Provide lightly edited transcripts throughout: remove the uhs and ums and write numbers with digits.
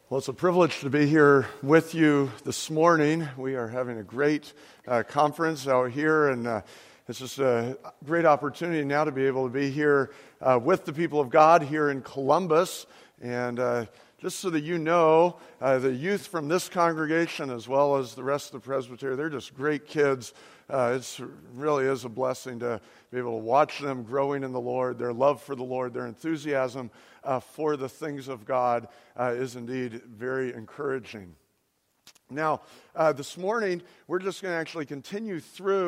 Well, it's a privilege to be here with you this morning. We are having a great conference out here, and it's just a great opportunity now to be able to be here with the people of God here in Columbus. And just so that you know, the youth from this congregation as well as the rest of the presbytery, they're just great kids. It really is a blessing to be able to watch them growing in the Lord. Their love for the Lord, their enthusiasm for the things of God is indeed very encouraging. Now, this morning, we're just going to actually continue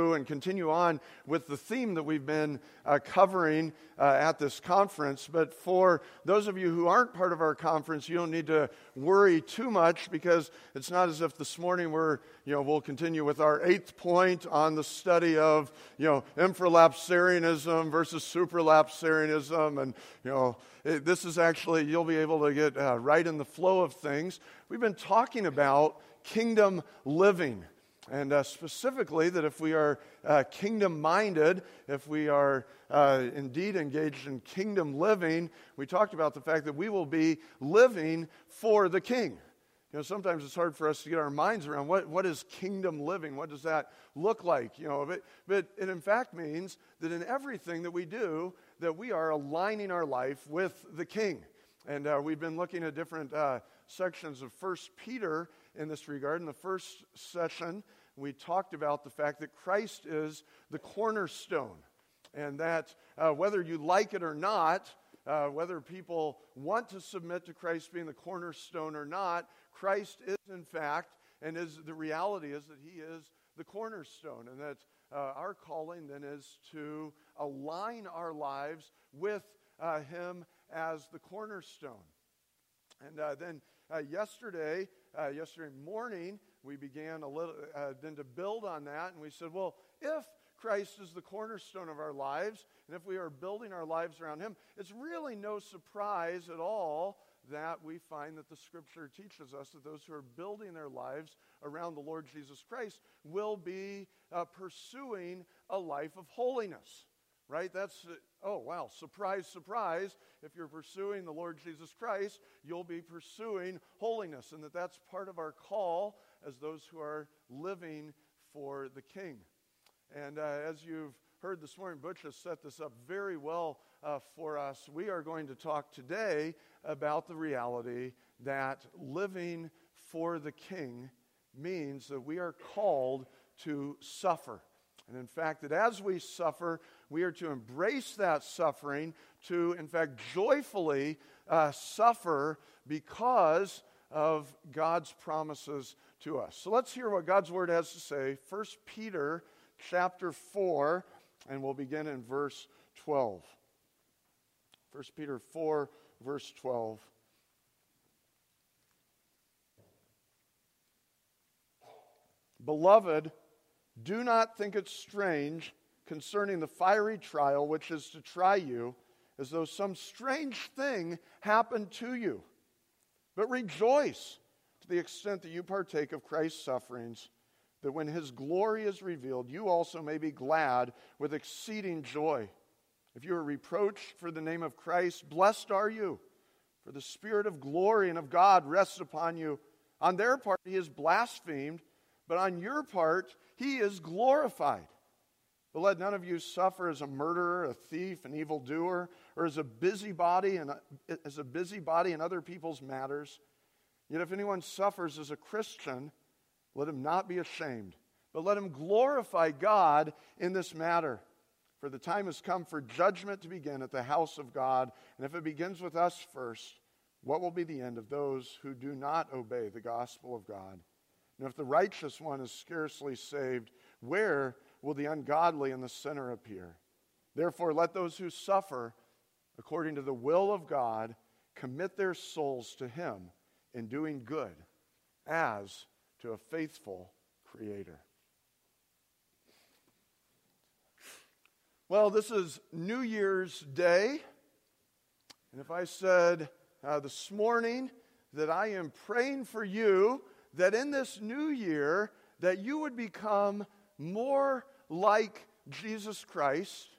on with the theme that we've been covering at this conference. But for those of you who aren't part of our conference, you don't need to worry too much, because it's not as if this morning we'll continue with our 8th point on the study of, infralapsarianism versus supralapsarianism. And, this is actually, you'll be able to get right in the flow of things. We've been talking about kingdom living, and specifically that if we are kingdom-minded, if we are indeed engaged in kingdom living, we talked about the fact that we will be living for the King. Sometimes it's hard for us to get our minds around what is kingdom living? What does that look like? But it in fact means that in everything that we do, that we are aligning our life with the King. And we've been looking at different sections of 1 Peter in this regard. In the first session, we talked about the fact that Christ is the cornerstone, and that whether you like it or not, whether people want to submit to Christ being the cornerstone or not, Christ is in fact, and the reality is that He is the cornerstone, and that our calling then is to align our lives with Him as the cornerstone. And then yesterday morning, we began a little then to build on that, and we said, well, if Christ is the cornerstone of our lives, and if we are building our lives around Him, it's really no surprise at all that we find that the Scripture teaches us that those who are building their lives around the Lord Jesus Christ will be pursuing a life of holiness. Right? That's, oh wow, surprise, surprise. If you're pursuing the Lord Jesus Christ, you'll be pursuing holiness, and that's part of our call as those who are living for the King. And as you've heard this morning, Butch has set this up very well for us. We are going to talk today about the reality that living for the King means that we are called to suffer. And in fact, that as we suffer, we are to embrace that suffering, to, in fact, joyfully suffer because of God's promises to us. So let's hear what God's Word has to say. 1 Peter chapter 4, and we'll begin in verse 12. 1 Peter 4, verse 12. Beloved, do not think it strange concerning the fiery trial which is to try you, as though some strange thing happened to you. But rejoice to the extent that you partake of Christ's sufferings, that when His glory is revealed, you also may be glad with exceeding joy. If you are reproached for the name of Christ, blessed are you, for the Spirit of glory and of God rests upon you. On their part He is blasphemed, but on your part He is glorified. But let none of you suffer as a murderer, a thief, an evildoer, or as a busybody in other people's matters. Yet if anyone suffers as a Christian, let him not be ashamed, but let him glorify God in this matter. For the time has come for judgment to begin at the house of God, and if it begins with us first, what will be the end of those who do not obey the gospel of God? And if the righteous one is scarcely saved, where will the ungodly and the sinner appear? Therefore, let those who suffer according to the will of God commit their souls to Him in doing good, as to a faithful Creator. Well, this is New Year's Day, and if I said this morning that I am praying for you that in this new year that you would become more like Jesus Christ,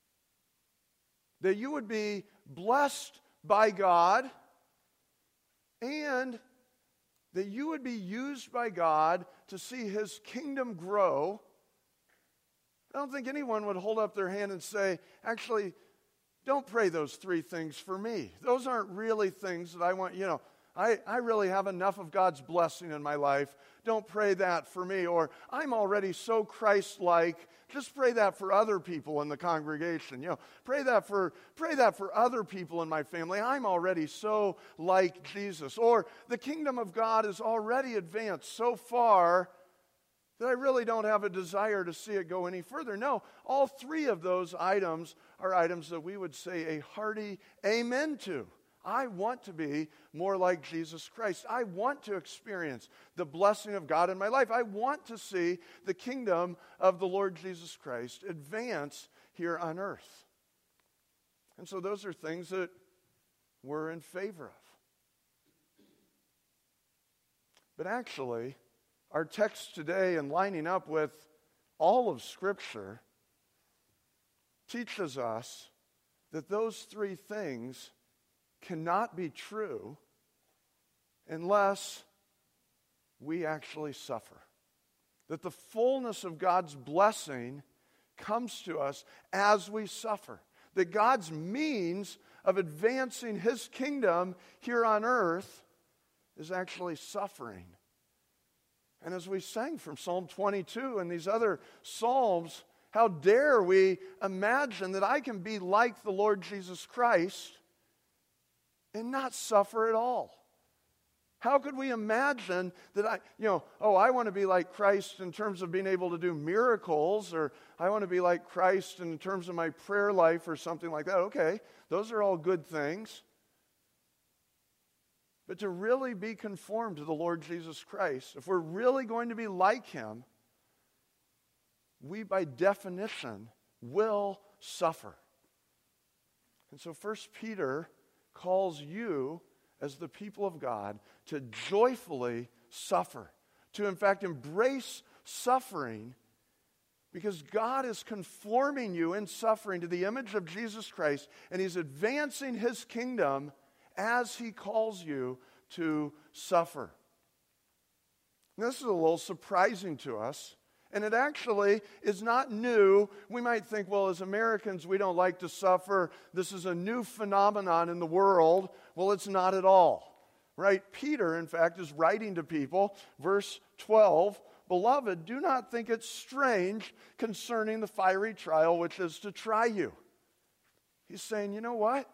that you would be blessed by God, and that you would be used by God to see His kingdom grow. I don't think anyone would hold up their hand and say, actually, don't pray those 3 things for me. Those aren't really things that I want, I really have enough of God's blessing in my life. Don't pray that for me. Or I'm already so Christ-like. Just pray that for other people in the congregation. Pray that for other people in my family. I'm already so like Jesus. Or the kingdom of God is already advanced so far that I really don't have a desire to see it go any further. No, all 3 of those items are items that we would say a hearty amen to. I want to be more like Jesus Christ. I want to experience the blessing of God in my life. I want to see the kingdom of the Lord Jesus Christ advance here on earth. And so those are things that we're in favor of. But actually, our text today, and lining up with all of Scripture, teaches us that those 3 things cannot be true unless we actually suffer. That the fullness of God's blessing comes to us as we suffer. That God's means of advancing His kingdom here on earth is actually suffering. And as we sang from Psalm 22 and these other Psalms, how dare we imagine that I can be like the Lord Jesus Christ and not suffer at all? How could we imagine that I want to be like Christ in terms of being able to do miracles, or I want to be like Christ in terms of my prayer life or something like that? Okay, those are all good things. But to really be conformed to the Lord Jesus Christ, if we're really going to be like Him, we by definition will suffer. And so 1 Peter calls you as the people of God to joyfully suffer, to in fact embrace suffering, because God is conforming you in suffering to the image of Jesus Christ, and He's advancing His kingdom as He calls you to suffer. Now, this is a little surprising to us. And it actually is not new. We might think, well, as Americans, we don't like to suffer. This is a new phenomenon in the world. Well, it's not at all, right? Peter, in fact, is writing to people, verse 12, "Beloved, do not think it strange concerning the fiery trial which is to try you." He's saying, you know what?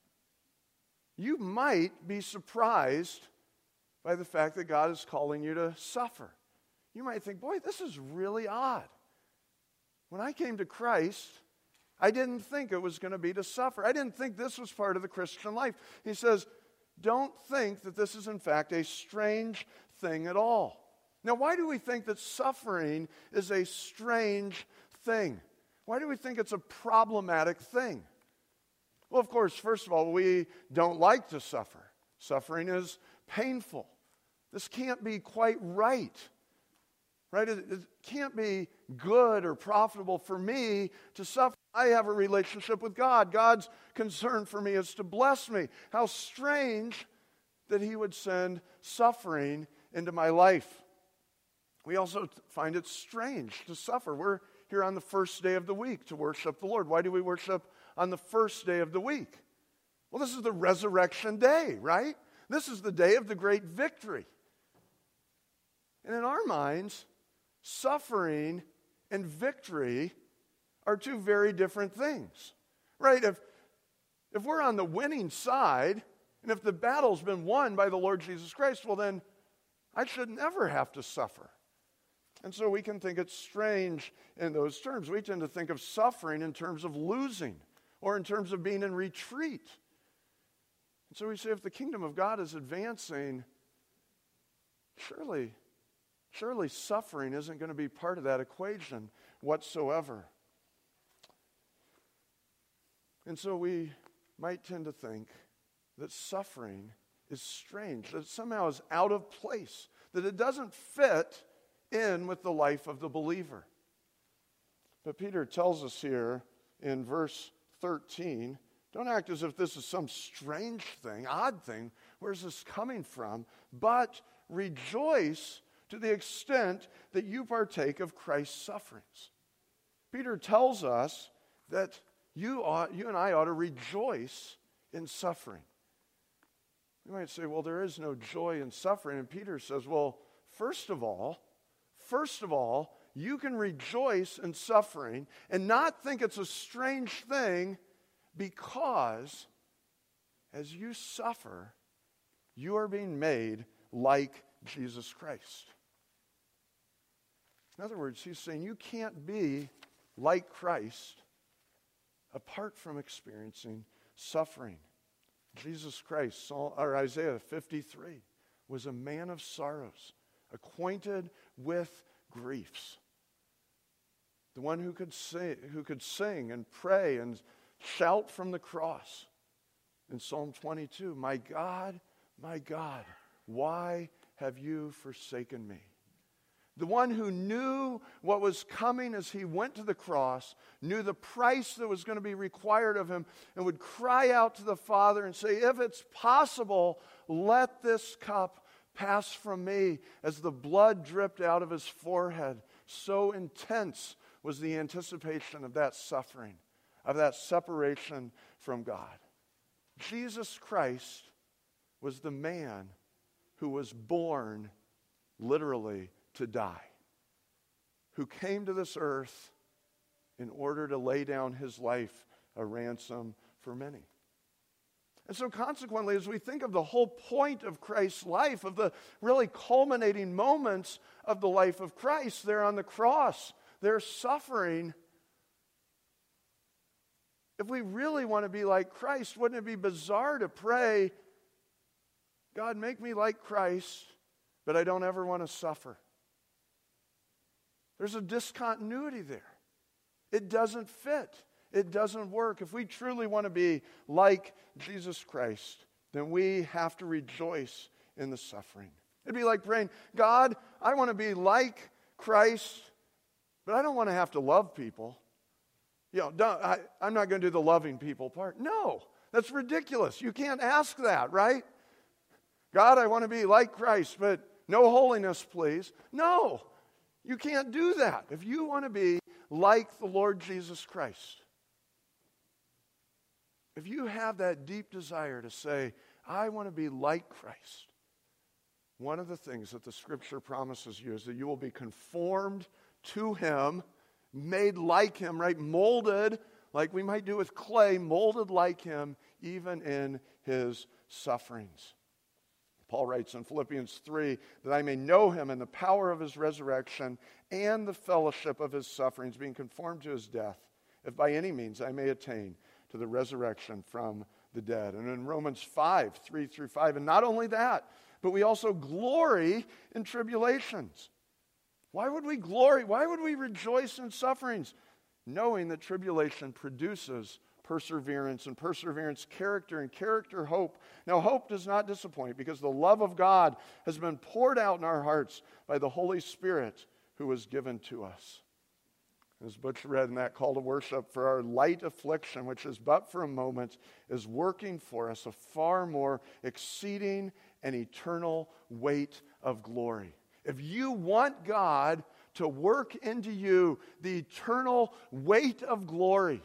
You might be surprised by the fact that God is calling you to suffer. You might think, boy, this is really odd. When I came to Christ, I didn't think it was going to be to suffer. I didn't think this was part of the Christian life. He says, don't think that this is in fact a strange thing at all. Now, why do we think that suffering is a strange thing? Why do we think it's a problematic thing? Well, of course, first of all, we don't like to suffer. Suffering is painful. This can't be quite right. Right? It can't be good or profitable for me to suffer. I have a relationship with God. God's concern for me is to bless me. How strange that He would send suffering into my life. We also find it strange to suffer. We're here on the first day of the week to worship the Lord. Why do we worship on the first day of the week? Well, this is the resurrection day, right? This is the day of the great victory. And in our minds, suffering and victory are 2 very different things, right? If we're on the winning side, and if the battle's been won by the Lord Jesus Christ, well then, I should never have to suffer. And so we can think it's strange in those terms. We tend to think of suffering in terms of losing, or in terms of being in retreat. And so we say, if the kingdom of God is advancing, surely suffering isn't going to be part of that equation whatsoever. And so we might tend to think that suffering is strange, that it somehow is out of place, that it doesn't fit in with the life of the believer. But Peter tells us here in verse 13 Don't act as if this is some strange thing, odd thing. Where's this coming from? But rejoice to the extent that you partake of Christ's sufferings. Peter tells us that you and I ought to rejoice in suffering. You might say, well, there is no joy in suffering. And Peter says, well, first of all, you can rejoice in suffering and not think it's a strange thing, because as you suffer, you are being made like Jesus Christ. In other words, he's saying you can't be like Christ apart from experiencing suffering. Jesus Christ, Isaiah 53, was a man of sorrows, acquainted with griefs. The one who could sing and pray and shout from the cross. In Psalm 22, my God, why have you forsaken me? The one who knew what was coming as he went to the cross, knew the price that was going to be required of him, and would cry out to the Father and say, if it's possible, let this cup pass from me, as the blood dripped out of his forehead. So intense was the anticipation of that suffering, of that separation from God. Jesus Christ was the man who was born literally to die, who came to this earth in order to lay down his life a ransom for many. And so consequently, as we think of the whole point of Christ's life, of the really culminating moments of the life of Christ, there on the cross, their suffering, if we really want to be like Christ, wouldn't it be bizarre to pray, God, make me like Christ, but I don't ever want to suffer? There's a discontinuity there. It doesn't fit. It doesn't work. If we truly want to be like Jesus Christ, then we have to rejoice in the suffering. It'd be like praying, God, I want to be like Christ, but I don't want to have to love people. I'm not going to do the loving people part. No, that's ridiculous. You can't ask that, right? God, I want to be like Christ, but no holiness, please. No, you can't do that. If you want to be like the Lord Jesus Christ, if you have that deep desire to say, I want to be like Christ, one of the things that the Scripture promises you is that you will be conformed to Him, made like Him, right? Molded, like we might do with clay, molded like Him, even in His sufferings. Paul writes in Philippians 3, that I may know Him and the power of His resurrection and the fellowship of His sufferings, being conformed to His death, if by any means I may attain to the resurrection from the dead. And in Romans 5, 3 through 5, and not only that, but we also glory in tribulations. Why would we glory? Why would we rejoice in sufferings? Knowing that tribulation produces perseverance, and perseverance character, and character hope. Now hope does not disappoint, because the love of God has been poured out in our hearts by the Holy Spirit who was given to us. As Butch read in that call to worship, for our light affliction, which is but for a moment, is working for us a far more exceeding and eternal weight of glory. If you want God to work into you the eternal weight of glory,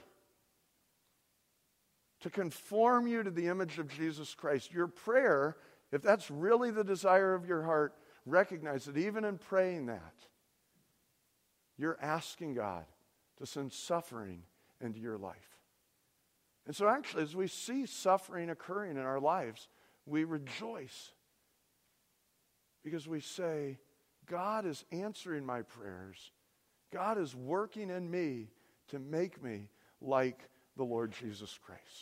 to conform you to the image of Jesus Christ, your prayer, if that's really the desire of your heart, recognize that even in praying that, you're asking God to send suffering into your life. And so actually, as we see suffering occurring in our lives, we rejoice, because we say, God is answering my prayers. God is working in me to make me like the Lord Jesus Christ.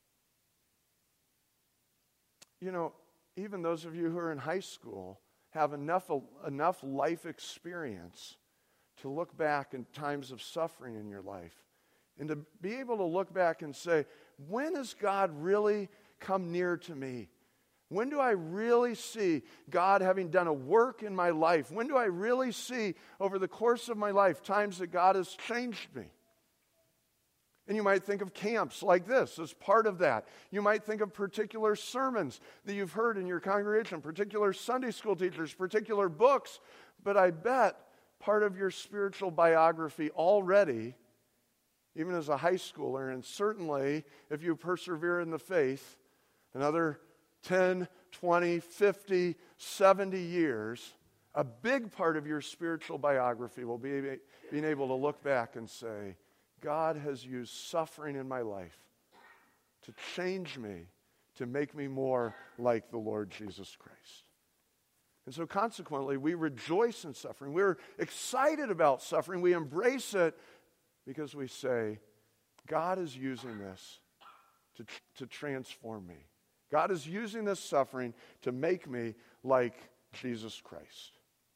You know, even those of you who are in high school have enough life experience to look back in times of suffering in your life and to be able to look back and say, when has God really come near to me? When do I really see God having done a work in my life? When do I really see over the course of my life times that God has changed me? And you might think of camps like this as part of that. You might think of particular sermons that you've heard in your congregation, particular Sunday school teachers, particular books. But I bet part of your spiritual biography already, even as a high schooler, and certainly if you persevere in the faith, another 10, 20, 50, 70 years, a big part of your spiritual biography will be being able to look back and say, God has used suffering in my life to change me, to make me more like the Lord Jesus Christ. And so consequently, we rejoice in suffering. We're excited about suffering. We embrace it because we say, God is using this to transform me. God is using this suffering to make me like Jesus Christ.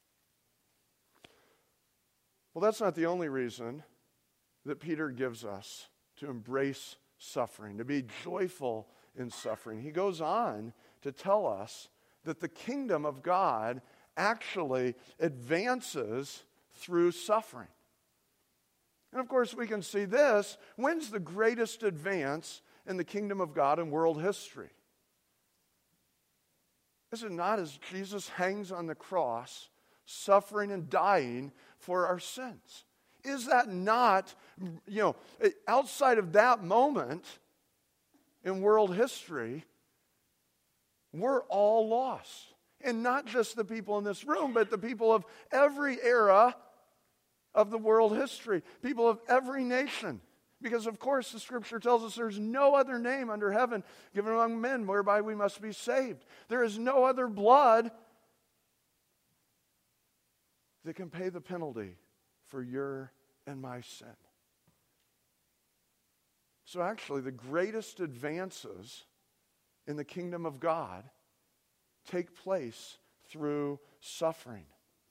Well, that's not the only reason that Peter gives us to embrace suffering, to be joyful in suffering. He goes on to tell us that the kingdom of God actually advances through suffering. And of course, we can see this. When's the greatest advance in the kingdom of God in world history? Is it not as Jesus hangs on the cross, suffering and dying for our sins? Is that not, outside of that moment in world history, we're all lost. And not just the people in this room, but the people of every era of the world history, people of every nation. Because, of course, the Scripture tells us there's no other name under heaven given among men whereby we must be saved. There is no other blood that can pay the penalty for your and my sin. So actually, the greatest advances in the kingdom of God take place through suffering.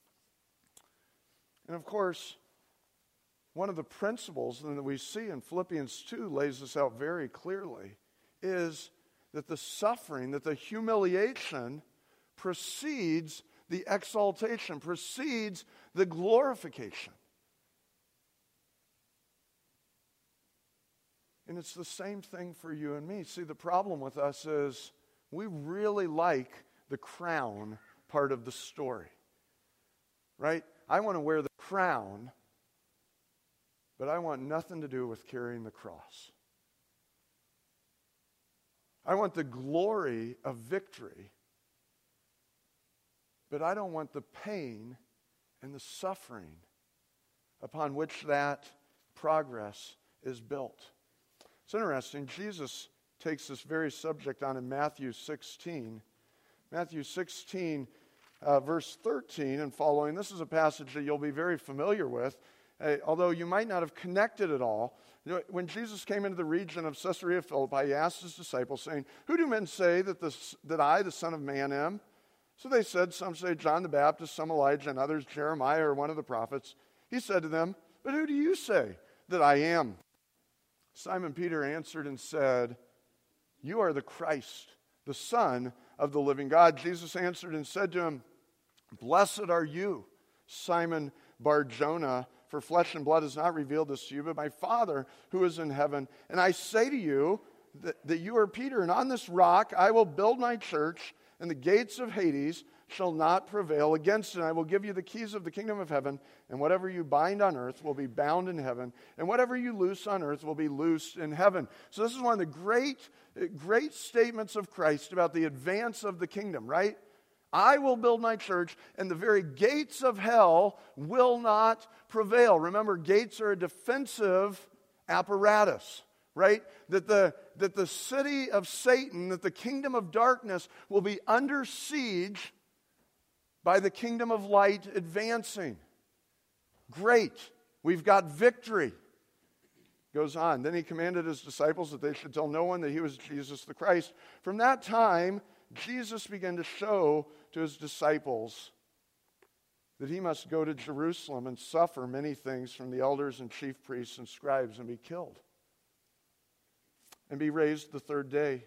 And of course, one of the principles that we see in Philippians 2 lays this out very clearly, is that the suffering, that the humiliation precedes the exaltation, precedes the glorification. And it's the same thing for you and me. See, the problem with us is we really like the crown part of the story, right? I want to wear the crown, but I want nothing to do with carrying the cross. I want the glory of victory, but I don't want the pain and the suffering upon which that progress is built. It's interesting, Jesus takes this very subject on in Matthew 16. Matthew 16, verse 13 and following. This is a passage that you'll be very familiar with, although you might not have connected at all. When Jesus came into the region of Caesarea Philippi, he asked his disciples, saying, "Who do men say that I, the Son of Man, am?" So they said, some say John the Baptist, some Elijah, and others Jeremiah or one of the prophets. He said to them, "But who do you say that I am?" Simon Peter answered and said, "You are the Christ, the Son of the living God." Jesus answered and said to him, "Blessed are you, Simon Bar-Jonah, for flesh and blood has not revealed this to you, but my Father who is in heaven. And I say to you that you are Peter, and on this rock I will build my church, and the gates of Hades shall not prevail against it. And I will give you the keys of the kingdom of heaven, and whatever you bind on earth will be bound in heaven, and whatever you loose on earth will be loosed in heaven." So this is one of the great statements of Christ about the advance of the kingdom, right? I will build my church, and the very gates of hell will not prevail. Remember, gates are a defensive apparatus, right? That the city of Satan, that the kingdom of darkness will be under siege by the kingdom of light advancing. Great. We've got victory. Goes on. Then he commanded his disciples that they should tell no one that he was Jesus the Christ. From that time, Jesus began to show to his disciples that he must go to Jerusalem and suffer many things from the elders and chief priests and scribes and be killed and be raised the third day.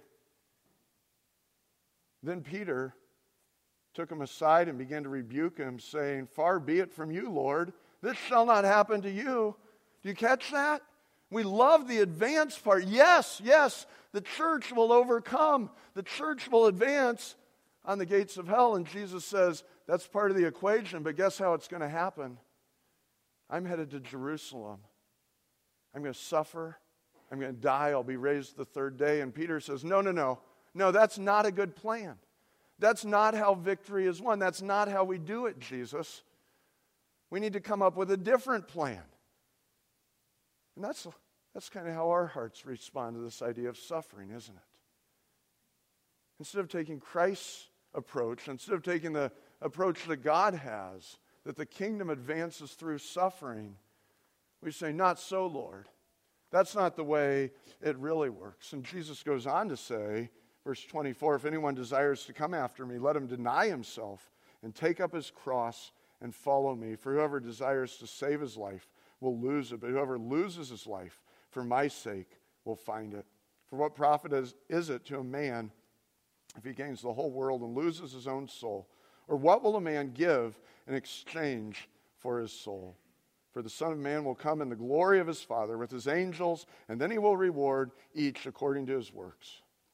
Then Peter took him aside and began to rebuke him, saying, "Far be it from you, Lord. This shall not happen to you." Do you catch that? We love the advance part. Yes, the church will overcome. The church will advance on the gates of hell. And Jesus says that's part of the equation. But guess how it's going to happen? I'm headed to Jerusalem. I'm going to suffer. I'm going to die. I'll be raised the third day. And Peter says, no. No, that's not a good plan. That's not how victory is won. That's not how we do it, Jesus. We need to come up with a different plan. And that's kind of how our hearts respond to this idea of suffering, isn't it? Instead of taking Christ's approach, instead of taking the approach that God has, that the kingdom advances through suffering, we say, not so, Lord. That's not the way it really works. And Jesus goes on to say, verse 24, if anyone desires to come after me, let him deny himself and take up his cross and follow me. For whoever desires to save his life will lose it, but whoever loses his life for my sake will find it. For what profit is it to a man if he gains the whole world and loses his own soul? Or what will a man give in exchange for his soul? For the Son of Man will come in the glory of his Father with his angels, and then he will reward each according to his works.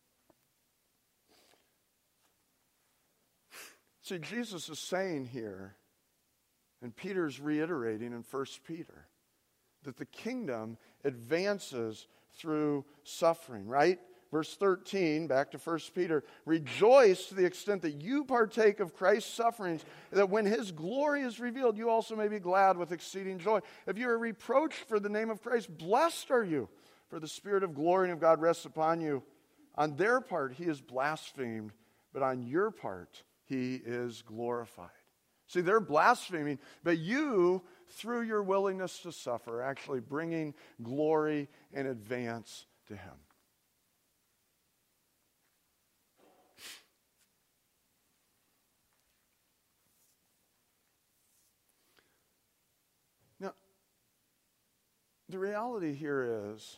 See, Jesus is saying here, and Peter's reiterating in 1 Peter, that the kingdom advances through suffering, right? Verse 13, back to 1 Peter, rejoice to the extent that you partake of Christ's sufferings, that when his glory is revealed, you also may be glad with exceeding joy. If you are reproached for the name of Christ, blessed are you, for the Spirit of glory and of God rests upon you. On their part, he is blasphemed, but on your part, he is glorified. See, they're blaspheming, but you, through your willingness to suffer, are actually bringing glory and advance to him. Now, the reality here is,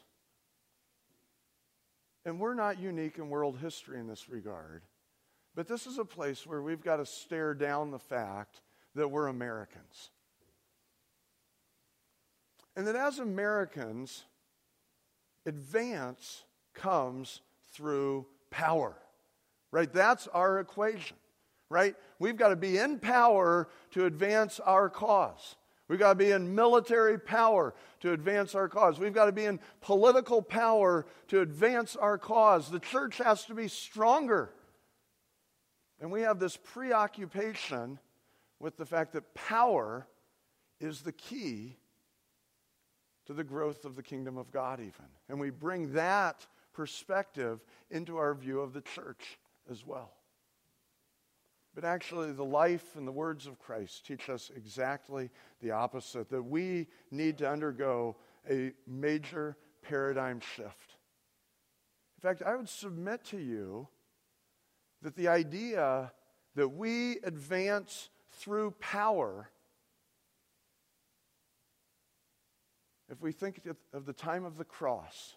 and we're not unique in world history in this regard, but this is a place where we've got to stare down the fact that we're Americans. And that as Americans, advance comes through power, right? That's our equation, right? We've got to be in power to advance our cause. We've got to be in military power to advance our cause. We've got to be in political power to advance our cause. The church has to be stronger. And we have this preoccupation with the fact that power is the key to the growth of the kingdom of God even. And we bring that perspective into our view of the church as well. But actually, the life and the words of Christ teach us exactly the opposite, that we need to undergo a major paradigm shift. In fact, I would submit to you that the idea that we advance through power, if we think of the time of the cross,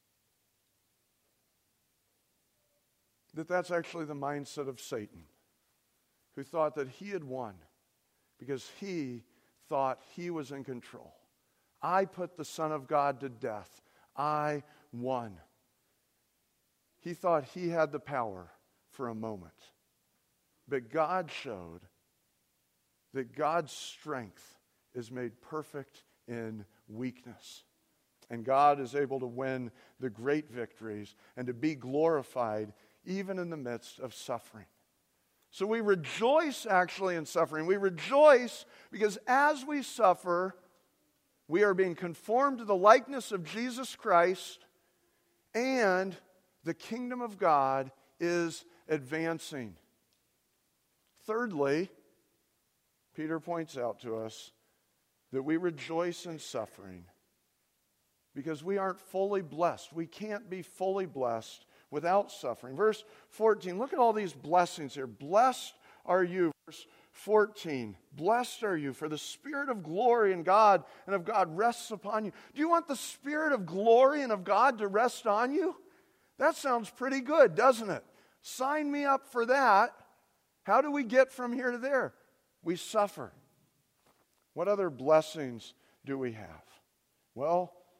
that's actually the mindset of Satan, who thought that he had won because he thought he was in control. I put the Son of God to death. I won. He thought he had the power for a moment. But God showed that God's strength is made perfect in weakness. And God is able to win the great victories and to be glorified even in the midst of suffering. So we rejoice actually in suffering. We rejoice because as we suffer, we are being conformed to the likeness of Jesus Christ, and the kingdom of God is advancing. Thirdly, Peter points out to us that we rejoice in suffering because we aren't fully blessed. We can't be fully blessed without suffering. Verse 14, look at all these blessings here. Blessed are you. Verse 14, blessed are you, for the Spirit of glory and of God rests upon you. Do you want the Spirit of glory and of God to rest on you? That sounds pretty good, doesn't it? Sign me up for that. How do we get from here to there? We suffer. What other blessings do we have? Well,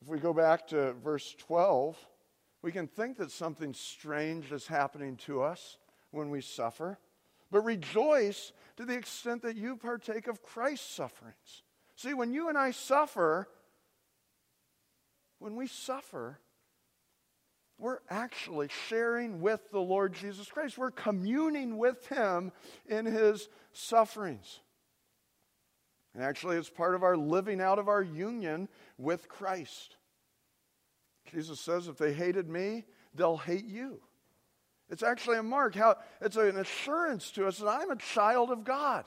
If we go back to verse 12, we can think that something strange is happening to us when we suffer. But rejoice to the extent that you partake of Christ's sufferings. See, when you and I suffer, when we suffer, we're actually sharing with the Lord Jesus Christ. We're communing with Him in His sufferings. And actually, it's part of our living out of our union with Christ. Jesus says, if they hated me, they'll hate you. It's actually a mark. It's an assurance to us that I'm a child of God.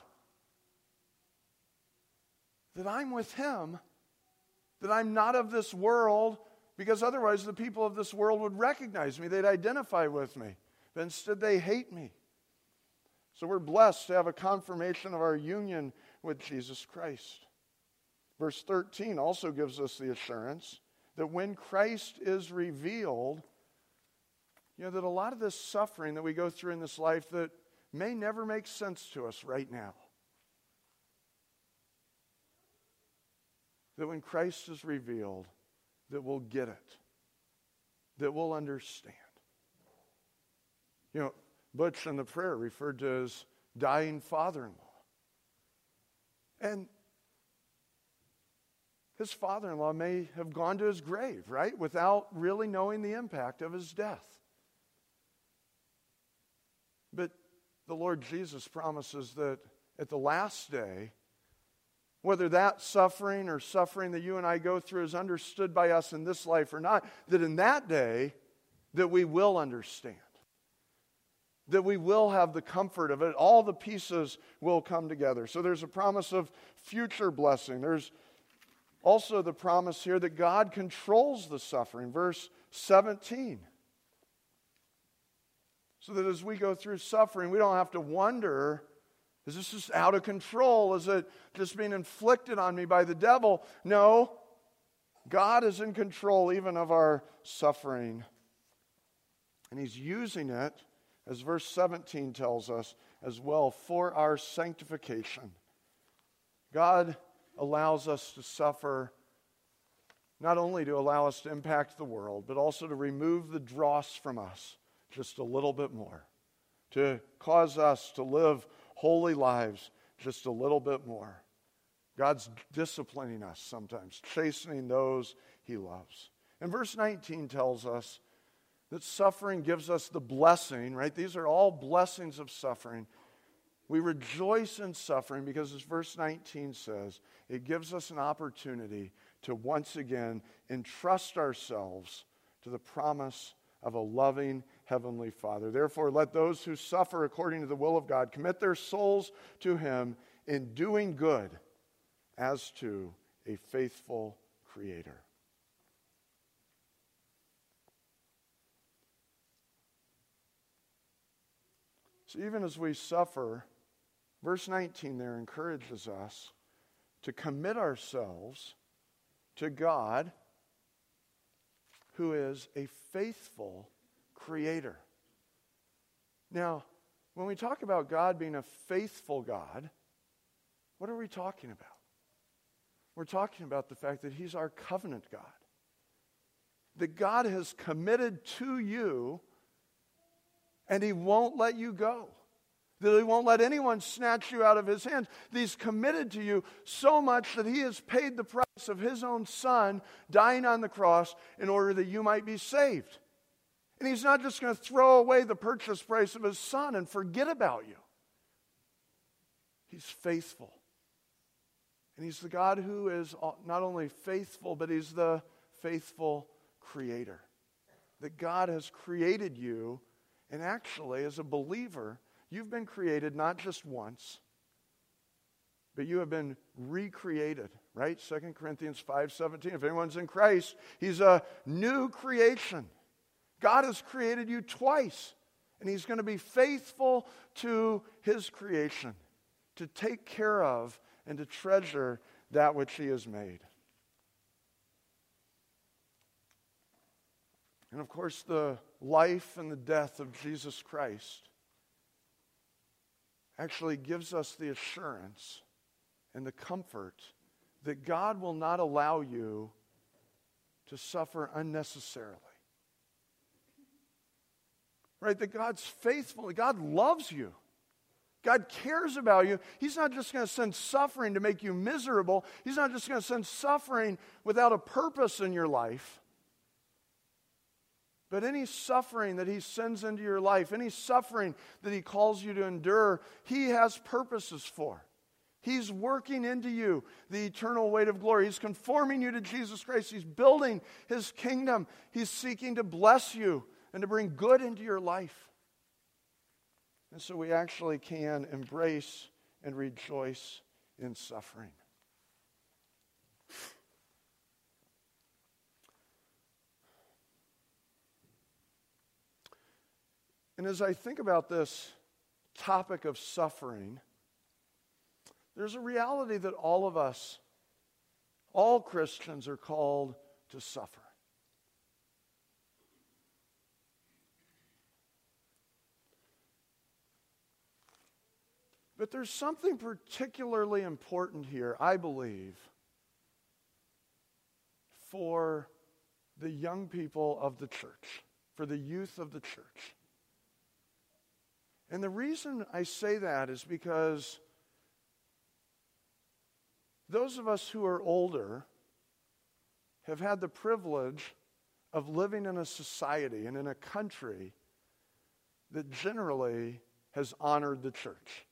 That I'm with Him. That I'm not of this world, because otherwise the people of this world would recognize me. They'd identify with me. But instead they hate me. So we're blessed to have a confirmation of our union with Jesus Christ. Verse 13 also gives us the assurance that when Christ is revealed, that a lot of this suffering that we go through in this life that may never make sense to us right now, that when Christ is revealed, that we'll get it, that we'll understand. Butch in the prayer referred to his dying father-in-law. And his father-in-law may have gone to his grave, right, without really knowing the impact of his death. But the Lord Jesus promises that at the last day, whether that suffering or suffering that you and I go through is understood by us in this life or not, that in that day, that we will understand. That we will have the comfort of it. All the pieces will come together. So there's a promise of future blessing. There's also the promise here that God controls the suffering. Verse 17. So that as we go through suffering, we don't have to wonder, is this just out of control? Is it just being inflicted on me by the devil? No. God is in control even of our suffering. And He's using it, as verse 17 tells us, as well for our sanctification. God allows us to suffer not only to allow us to impact the world, but also to remove the dross from us just a little bit more, to cause us to live holy lives just a little bit more. God's disciplining us sometimes, chastening those He loves. And verse 19 tells us that suffering gives us the blessing, right? These are all blessings of suffering. We rejoice in suffering because, as verse 19 says, it gives us an opportunity to once again entrust ourselves to the promise of a loving Heavenly Father. Therefore, let those who suffer according to the will of God commit their souls to Him in doing good as to a faithful Creator. So even as we suffer, verse 19 there encourages us to commit ourselves to God, who is a faithful Creator. Now, when we talk about God being a faithful God, what are we talking about? We're talking about the fact that He's our covenant God. That God has committed to you and He won't let you go. That He won't let anyone snatch you out of His hands. That He's committed to you so much that He has paid the price of His own Son dying on the cross in order that you might be saved. And He's not just going to throw away the purchase price of His Son and forget about you. He's faithful. And He's the God who is not only faithful, but He's the faithful Creator. That God has created you, and actually, as a believer, you've been created not just once, but you have been recreated, right? 2 Corinthians 5:17. If anyone's in Christ, he's a new creation. God has created you twice, and He's going to be faithful to His creation, to take care of and to treasure that which He has made. And of course, the life and the death of Jesus Christ actually gives us the assurance and the comfort that God will not allow you to suffer unnecessarily. Right? That God's faithful. God loves you. God cares about you. He's not just going to send suffering to make you miserable. He's not just going to send suffering without a purpose in your life. But any suffering that He sends into your life, any suffering that He calls you to endure, He has purposes for. He's working into you the eternal weight of glory. He's conforming you to Jesus Christ. He's building His kingdom. He's seeking to bless you and to bring good into your life. And so we actually can embrace and rejoice in suffering. And as I think about this topic of suffering, there's a reality that all of us, all Christians, are called to suffer. But there's something particularly important here, I believe, for the young people of the church, for the youth of the church. And the reason I say that is because those of us who are older have had the privilege of living in a society and in a country that generally has honored the church.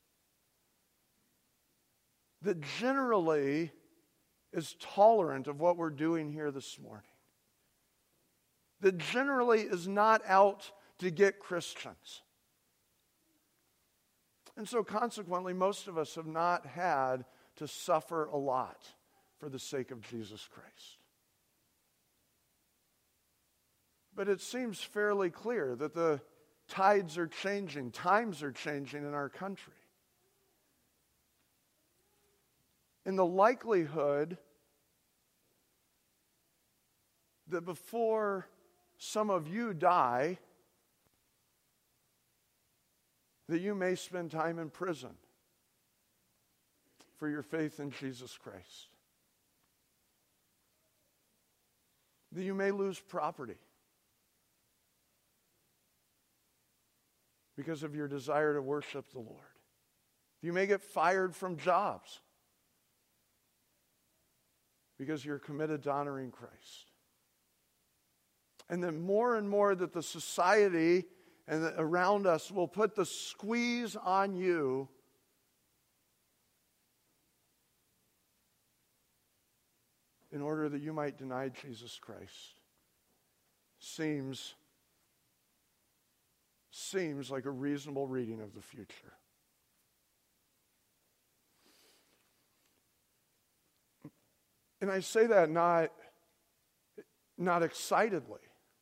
That generally is tolerant of what we're doing here this morning. That generally is not out to get Christians. And so consequently, most of us have not had to suffer a lot for the sake of Jesus Christ. But it seems fairly clear that the tides are changing, times are changing in our country. In the likelihood that before some of you die, that you may spend time in prison for your faith in Jesus Christ. That you may lose property because of your desire to worship the Lord. You may get fired from jobs because you're committed to honoring Christ. And then more and more that the society and around us will put the squeeze on you in order that you might deny Jesus Christ. Seems like a reasonable reading of the future. And I say that not excitedly.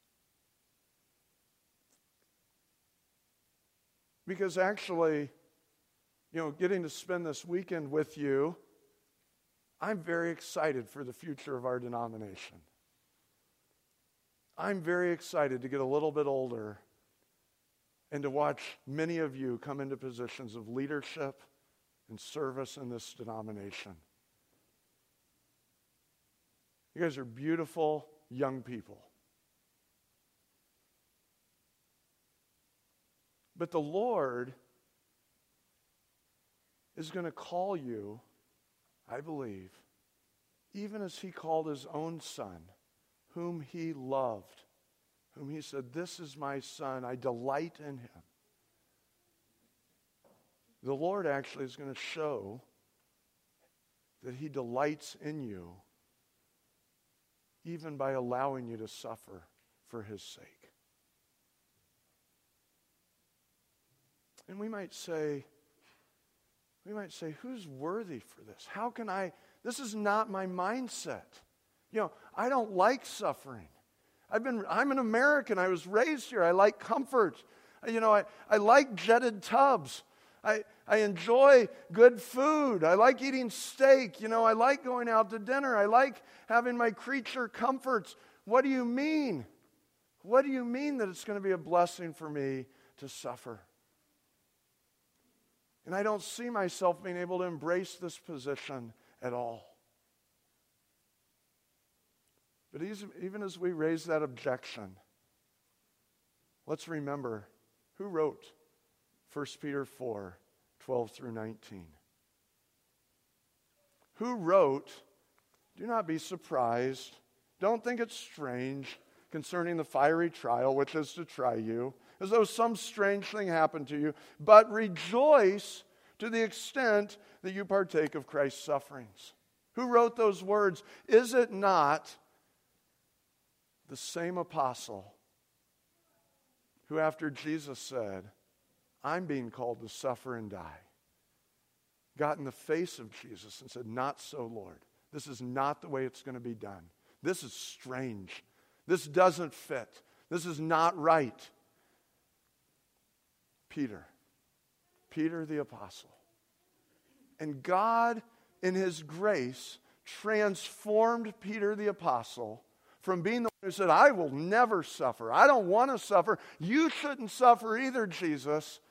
Because actually, getting to spend this weekend with you, I'm very excited for the future of our denomination. I'm very excited to get a little bit older and to watch many of you come into positions of leadership and service in this denomination. You guys are beautiful young people. But the Lord is going to call you, I believe, even as He called His own Son, whom He loved, whom He said, "This is my Son, I delight in Him." The Lord actually is going to show that He delights in you even by allowing you to suffer for His sake. And we might say, who's worthy for this? How can I? This is not my mindset. I don't like suffering. I'm an American. I was raised here. I like comfort. I like jetted tubs. I enjoy good food. I like eating steak. I like going out to dinner. I like having my creature comforts. What do you mean? What do you mean that it's going to be a blessing for me to suffer? And I don't see myself being able to embrace this position at all. But even as we raise that objection, let's remember who wrote 1 Peter 4, 12 through 19. Who wrote, "Do not be surprised. Don't think it's strange concerning the fiery trial which is to try you, as though some strange thing happened to you, but rejoice to the extent that you partake of Christ's sufferings." Who wrote those words? Is it not the same apostle who, after Jesus said, "I'm being called to suffer and die," got in the face of Jesus and said, "Not so, Lord. This is not the way it's going to be done. This is strange. This doesn't fit. This is not right." Peter the apostle. And God, in His grace, transformed Peter the apostle from being the one who said, "I will never suffer. I don't want to suffer. You shouldn't suffer either, Jesus,"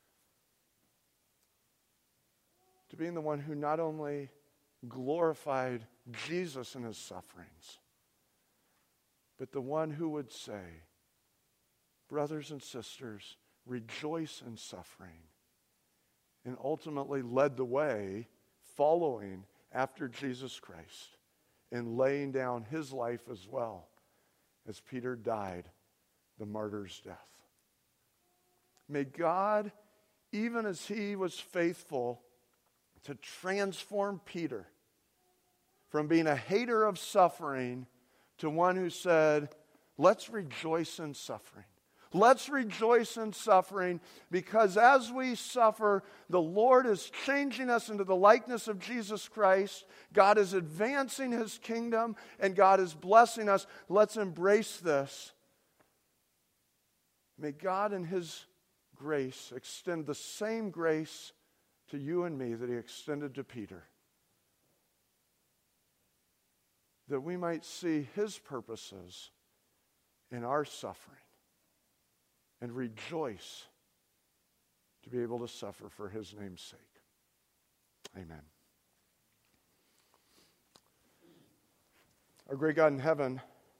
to being the one who not only glorified Jesus in His sufferings, but the one who would say, "Brothers and sisters, rejoice in suffering," and ultimately led the way following after Jesus Christ and laying down His life as well as Peter died the martyr's death. May God, even as He was faithful to transform Peter from being a hater of suffering to one who said, "Let's rejoice in suffering. Let's rejoice in suffering, because as we suffer, the Lord is changing us into the likeness of Jesus Christ. God is advancing His kingdom, and God is blessing us. Let's embrace this." May God in His grace extend the same grace to you and me that He extended to Peter, that we might see His purposes in our suffering and rejoice to be able to suffer for His name's sake. Amen. Our great God in heaven,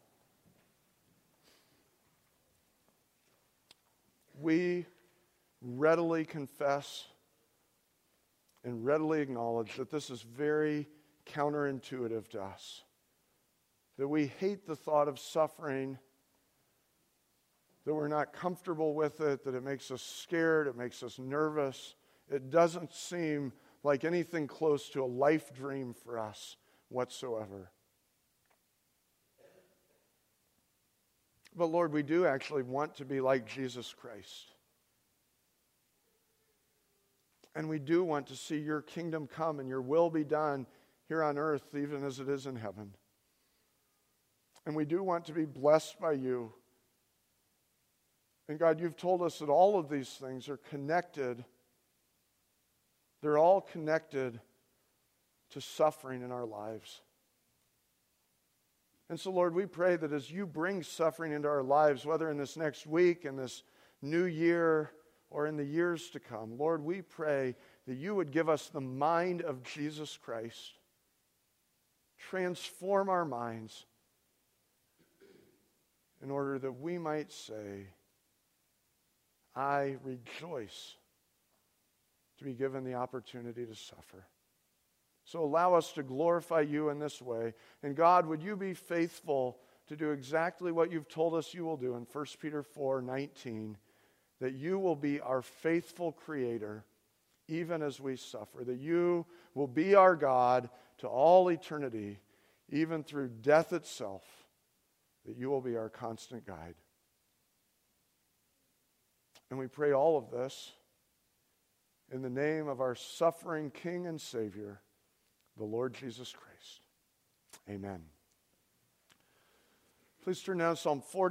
we readily confess and readily acknowledge that this is very counterintuitive to us, that we hate the thought of suffering, that we're not comfortable with it, that it makes us scared, it makes us nervous. It doesn't seem like anything close to a life dream for us whatsoever. But Lord, we do actually want to be like Jesus Christ. And we do want to see Your kingdom come and Your will be done here on earth, even as it is in heaven. And we do want to be blessed by You. And God, You've told us that all of these things are connected. They're all connected to suffering in our lives. And so, Lord, we pray that as You bring suffering into our lives, whether in this next week, in this new year, or in the years to come, Lord, we pray that You would give us the mind of Jesus Christ. Transform our minds in order that we might say, "I rejoice to be given the opportunity to suffer." So allow us to glorify You in this way. And God, would You be faithful to do exactly what You've told us You will do in 1 Peter 4:19, that You will be our faithful Creator even as we suffer, that You will be our God to all eternity, even through death itself, that You will be our constant guide. And we pray all of this in the name of our suffering King and Savior, the Lord Jesus Christ. Amen. Please turn now to Psalm 40.